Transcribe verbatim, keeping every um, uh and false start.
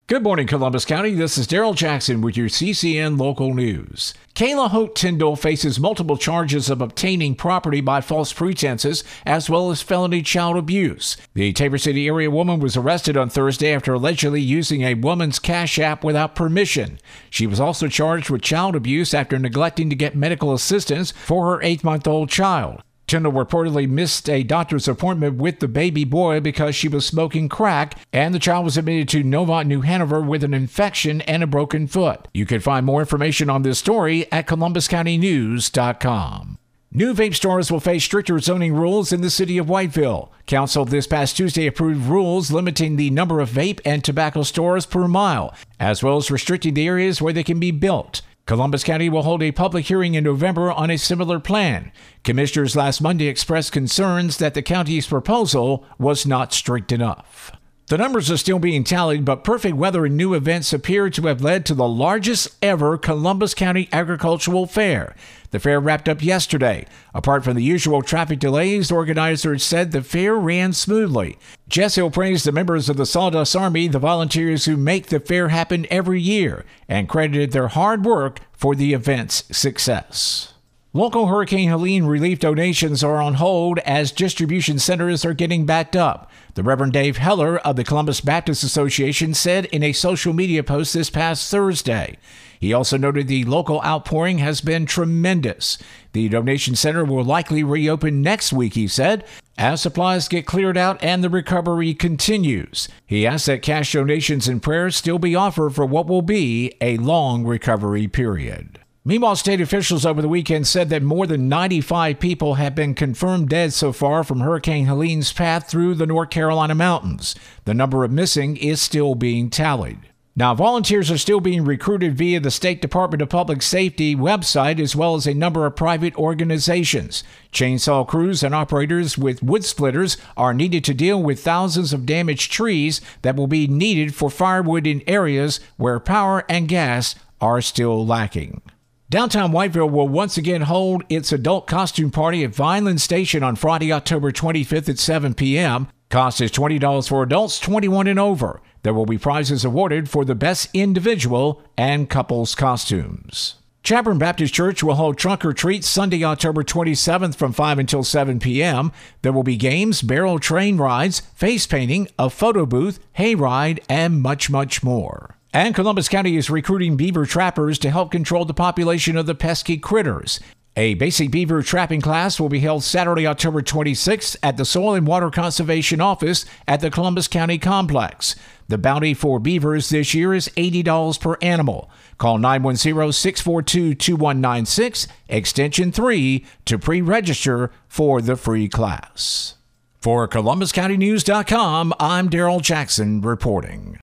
Good morning, Columbus County. This is Daryl Jackson with your C C N Local News. Kayla Holt Tyndall faces multiple charges of obtaining property by false pretenses, as well as felony child abuse. The Tabor City area woman was arrested on Thursday after allegedly using a woman's Cash App without permission. She was also charged with child abuse after neglecting to get medical assistance for her eight-month-old child. Tyndall reportedly missed a doctor's appointment with the baby boy because she was smoking crack, and the child was admitted to Novant, New Hanover with an infection and a broken foot. You can find more information on this story at columbus county news dot com. New vape stores will face stricter zoning rules in the city of Whiteville. Council this past Tuesday approved rules limiting the number of vape and tobacco stores per mile, as well as restricting the areas where they can be built. Columbus County will hold a public hearing in November on a similar plan. Commissioners last Monday expressed concerns that the county's proposal was not strict enough. The numbers are still being tallied, but perfect weather and new events appear to have led to the largest ever Columbus County Agricultural Fair. The fair wrapped up yesterday. Apart from the usual traffic delays, organizers said the fair ran smoothly. Jess Hill praised the members of the Sawdust Army, the volunteers who make the fair happen every year, and credited their hard work for the event's success. Local Hurricane Helene relief donations are on hold as distribution centers are getting backed up. The Reverend Dave Heller of the Columbus Baptist Association said in a social media post this past Thursday. He also noted the local outpouring has been tremendous. The donation center will likely reopen next week, he said, as supplies get cleared out and the recovery continues. He asked that cash donations and prayers still be offered for what will be a long recovery period. Meanwhile, state officials over the weekend said that more than ninety-five people have been confirmed dead so far from Hurricane Helene's path through the North Carolina mountains. The number of missing is still being tallied. Now, volunteers are still being recruited via the State Department of Public Safety website, as well as a number of private organizations. Chainsaw crews and operators with wood splitters are needed to deal with thousands of damaged trees that will be needed for firewood in areas where power and gas are still lacking. Downtown Whiteville will once again hold its adult costume party at Vineland Station on Friday, October twenty-fifth at seven p.m. Cost is twenty dollars for adults twenty-one and over. There will be prizes awarded for the best individual and couples costumes. Chapman Baptist Church will hold Trunk or Treat Sunday, October twenty-seventh from five until seven p.m. There will be games, barrel train rides, face painting, a photo booth, hayride, and much, much more. And Columbus County is recruiting beaver trappers to help control the population of the pesky critters. A basic beaver trapping class will be held Saturday, October twenty-sixth at the Soil and Water Conservation Office at the Columbus County Complex. The bounty for beavers this year is eighty dollars per animal. Call nine one zero, six four two, two one nine six, extension three, to pre-register for the free class. For columbus county news dot com, I'm Daryl Jackson reporting.